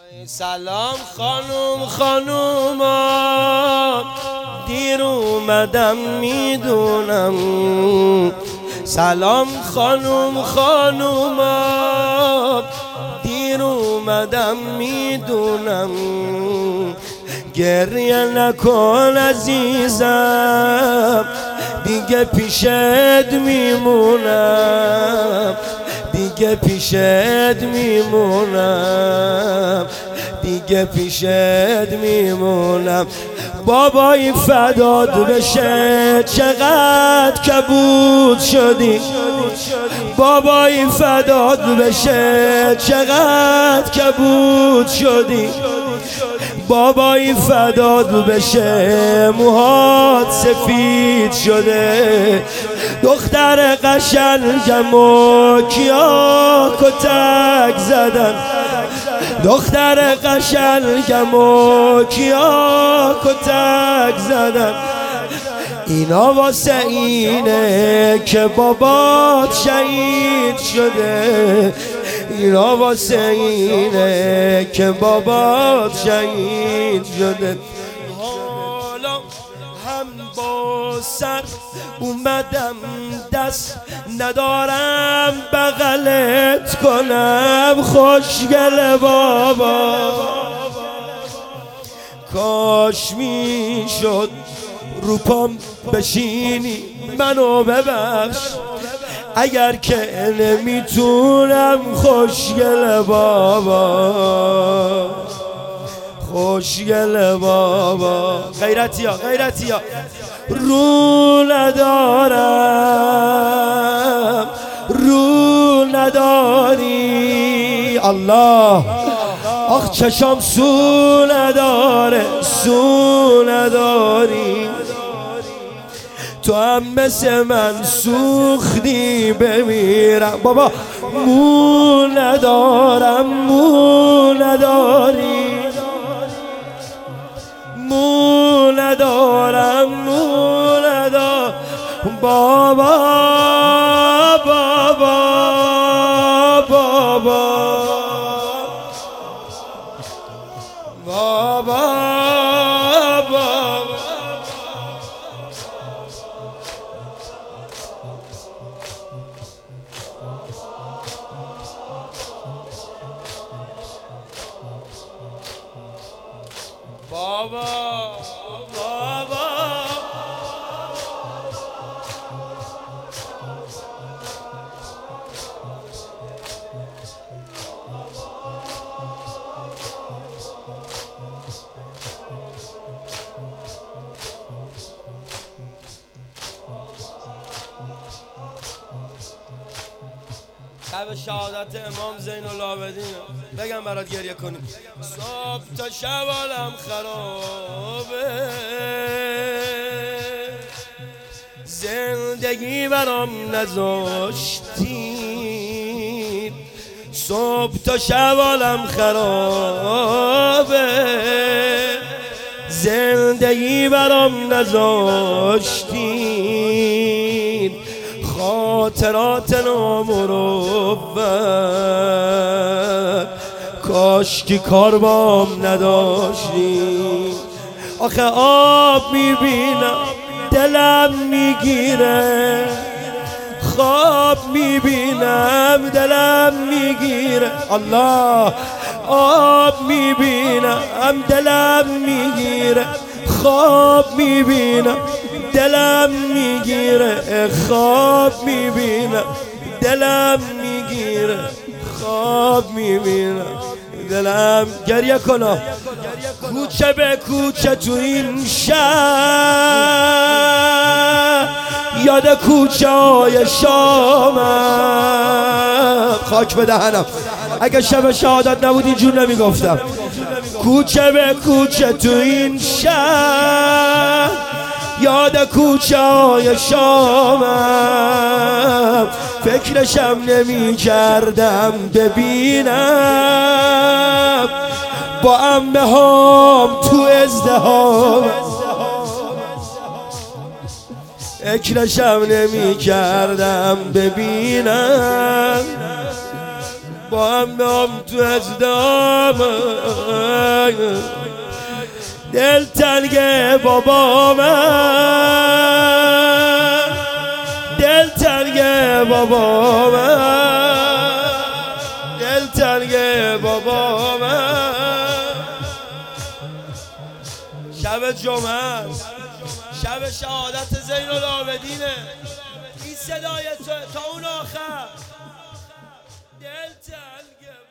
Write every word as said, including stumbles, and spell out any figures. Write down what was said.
سلام خانوم خانوما، دیر اومدم میدونم. سلام خانوم خانوما، دیر اومدم میدونم. گریه نکن عزیزم، دیگه پیشت میمونم. دیگه پیشت میمونم. دیگه پیشت میمونم. بابای فدات بشه، چقدر کبود شدی. بابای فدات بشه، چقدر کبود شدی. بابای فدات بشه، موهات سفید شده. دختر قشنگم و کیا کتک زدن. دختر قشنگم و کیا کتک زدن. اینا واسه اینه که بابات شهید شده. اینا واسه اینه که بابات شهید شده. حالا هم با سر اومدم، دست ندارم بغلت کنم. خوشگل بابا، کاش میشد رو پام بشینی منو ببخش. اگر که نمیتونم خوشگل بابا، خوشگل بابا. غیرتی ها غیرتی ها رو ندارم، رو نداری. الله آخ چشام سو نداره، سو نداری. تو هم مثل من سوختی بمیرم. بابا مو ندارم، مو نداری. مو ندارم، مو ندارم. بابا بابا بابا بابا بابا. بابا بابا شب شهادت امام زین العابدین بگم برات گریه کنیم. صبح تا شب عالم خرابه، زندگی برام نذاشتی. صبح تا شب عالم خرابه، زندگی برام نذاشتی. خاطرات نامروت، کاش که کار بام نداشتی. آخه آب میبینم دلم میگیره، خواب میبینم دلم میگیره. الله آب میبینم دلم میگیره، خواب میبینم دلم میگیره. خواب میبینم دلم میگیره، خواب میبینم دلم. گریه کنم کوچه به کوچه تو این شهر، یاد کوچه های شامم. خاک به دهنم، اگه شب شهادت نبود اینجور نمیگفتم. کوچه به کوچه تو این شهر، یاد کوچه های شامم. فکرشم نمی کردم ببینم با عمه هام تو ازدهام. فکرشم نمی کردم ببینم با هم بیام تو ازدام، دل تنگ بابا من، دل تنگ بابا من، دل تنگ بابا من. شب جمعه، شب شهادت زین العابدینه، این صدای تا اون آخر دل تنگ